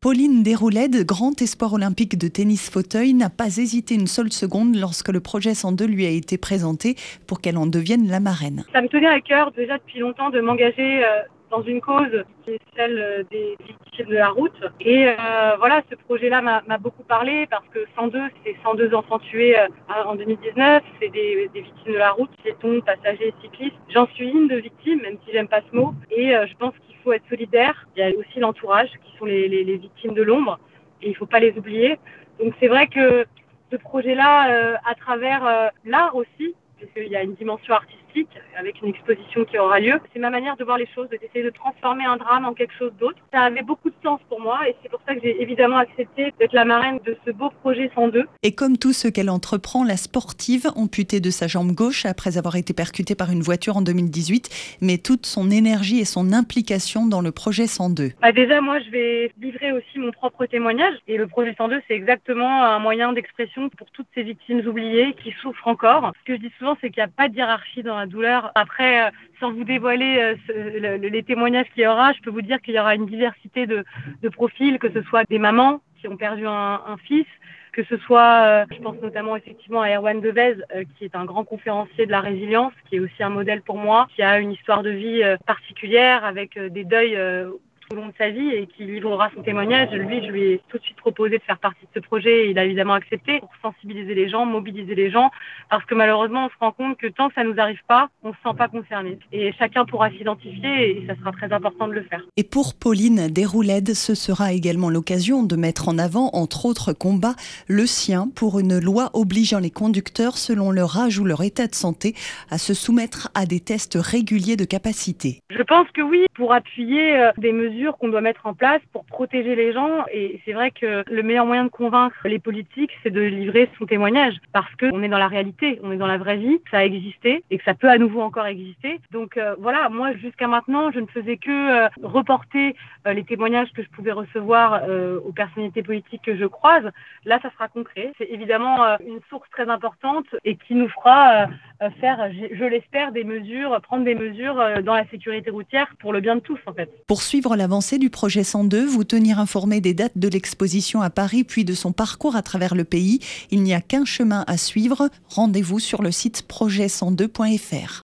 Pauline Déroulède, grand espoir olympique de tennis fauteuil, n'a pas hésité une seule seconde lorsque le projet 102 lui a été présenté pour qu'elle en devienne la marraine. Ça me tenait à cœur déjà depuis longtemps de m'engager dans une cause qui est celle des victimes de la route. Et voilà, ce projet-là m'a beaucoup parlé parce que 102, c'est 102 enfants tués en 2019. C'est des victimes de la route, piétons, passagers, cyclistes. J'en suis une de victime, même si j'aime pas ce mot. Et je pense qu'il faut être solidaire. Il y a aussi l'entourage qui sont les victimes de l'ombre et il ne faut pas les oublier. Donc c'est vrai que ce projet-là, à travers l'art aussi, puisqu'il y a une dimension artistique avec une exposition qui aura lieu. C'est ma manière de voir les choses, d'essayer de transformer un drame en quelque chose d'autre. Ça avait beaucoup de sens pour moi et c'est pour ça que j'ai évidemment accepté d'être la marraine de ce beau projet 102. Et comme tout ce qu'elle entreprend, la sportive, amputée de sa jambe gauche après avoir été percutée par une voiture en 2018, met toute son énergie et son implication dans le projet 102. Déjà, moi, je vais livrer aussi mon propre témoignage. Et le projet 102, c'est exactement un moyen d'expression pour toutes ces victimes oubliées qui souffrent encore. Ce que je dis souvent, c'est qu'il n'y a pas de hiérarchie dans la douleur. Après, sans vous dévoiler les témoignages qu'il y aura, je peux vous dire qu'il y aura une diversité de profils, que ce soit des mamans qui ont perdu un fils, que ce soit, je pense notamment effectivement à Erwan Devez, qui est un grand conférencier de la résilience, qui est aussi un modèle pour moi, qui a une histoire de vie particulière avec des deuils tout au long de sa vie et qui livrera son témoignage. Lui, je lui ai tout de suite proposé de faire partie de ce projet et il a évidemment accepté pour sensibiliser les gens, mobiliser les gens, parce que malheureusement, on se rend compte que tant que ça nous arrive pas, on se sent pas concerné. Et chacun pourra s'identifier et ça sera très important de le faire. Et pour Pauline Déroulède, ce sera également l'occasion de mettre en avant, entre autres combats, le sien pour une loi obligeant les conducteurs, selon leur âge ou leur état de santé, à se soumettre à des tests réguliers de capacité. Je pense que oui, pour appuyer des mesures qu'on doit mettre en place pour protéger les gens. Et c'est vrai que le meilleur moyen de convaincre les politiques, c'est de livrer son témoignage. Parce qu'on est dans la réalité, on est dans la vraie vie, ça a existé et que ça peut à nouveau encore exister. Donc voilà, moi jusqu'à maintenant, je ne faisais que reporter les témoignages que je pouvais recevoir aux personnalités politiques que je croise. Là, ça sera concret. C'est évidemment une source très importante et qui nous fera faire, je l'espère, prendre des mesures dans la sécurité routière pour le bien de tous en fait. Pour suivre l'avancée du projet 102, vous tenir informé des dates de l'exposition à Paris puis de son parcours à travers le pays, il n'y a qu'un chemin à suivre. Rendez-vous sur le site projet102.fr.